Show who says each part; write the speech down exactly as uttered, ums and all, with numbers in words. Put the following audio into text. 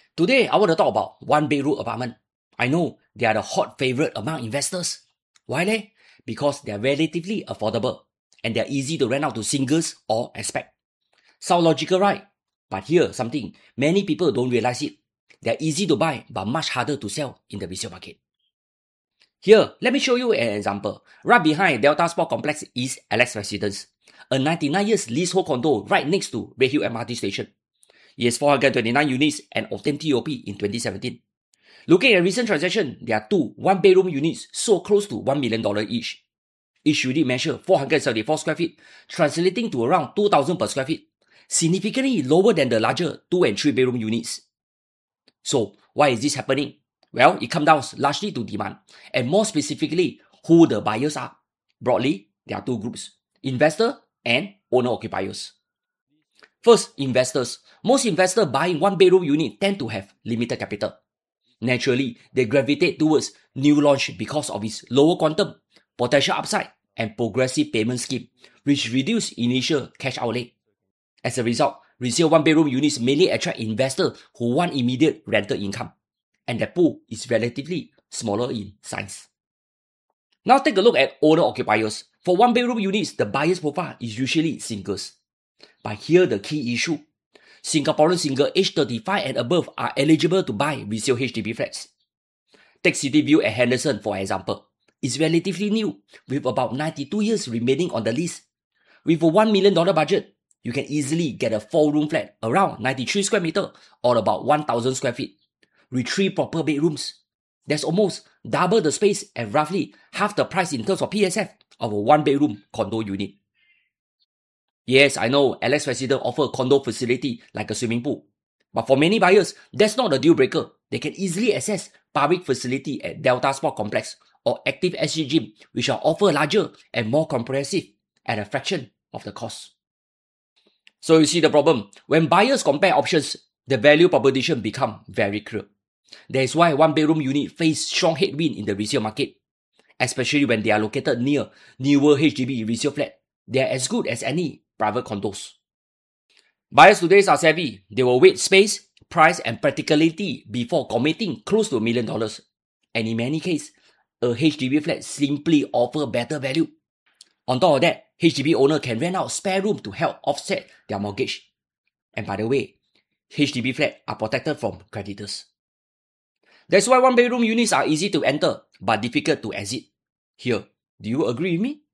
Speaker 1: Today, I want to talk about one-bedroom apartment. I know they are the hot favorite among investors. Why leh? Because they are relatively affordable and they are easy to rent out to singles or expat. Sound logical, right? But here's something many people don't realize it. They are easy to buy but much harder to sell in the resale market. Here, let me show you an example. Right behind Delta Sport Complex is Alex Residence, a ninety-nine years leasehold condo right next to Redhill M R T station. It has four hundred twenty-nine units and obtained T O P in twenty seventeen. Looking at recent transaction, there are two one-bedroom units sold close to one million dollars each. Each unit measure four hundred seventy-four square feet, translating to around two thousand per square feet, significantly lower than the larger two and three bedroom units. So, why is this happening? Well, it comes down largely to demand, and more specifically, who the buyers are. Broadly, there are two groups, investor and owner-occupiers. First, investors. Most investors buying one-bedroom unit tend to have limited capital. Naturally, they gravitate towards new launch because of its lower quantum, potential upside, and progressive payment scheme, which reduce initial cash outlay. As a result, resale one-bedroom units mainly attract investors who want immediate rental income, and their pool is relatively smaller in size. Now take a look at owner-occupiers. For one-bedroom units, the buyer's profile is usually singles. But here the key issue. Singaporean single aged thirty-five and above are eligible to buy resale H D B flats. Take City View at Henderson for example. It's relatively new, with about ninety-two years remaining on the lease. With a one million dollars budget, you can easily get a four-room flat around ninety-three square meters or about one thousand square feet, with three proper bedrooms. That's almost double the space and roughly half the price in terms of P S F of a one-bedroom condo unit. Yes, I know Alex Residence offers a condo facility like a swimming pool. But for many buyers, that's not a deal breaker. They can easily access public facility at Delta Sport Complex or Active S G Gym, which are offered larger and more comprehensive at a fraction of the cost. So you see the problem. When buyers compare options, the value proposition becomes very clear. That is why one-bedroom units face strong headwind in the resale market, especially when they are located near newer H D B resale flats. They are as good as any private condos. Buyers today are savvy. They will weigh space, price and practicality before committing close to a million dollars. And in many cases, a H D B flat simply offers better value. On top of that, H D B owner can rent out spare room to help offset their mortgage. And by the way, H D B flats are protected from creditors. That's why one-bedroom units are easy to enter but difficult to exit. Here, do you agree with me?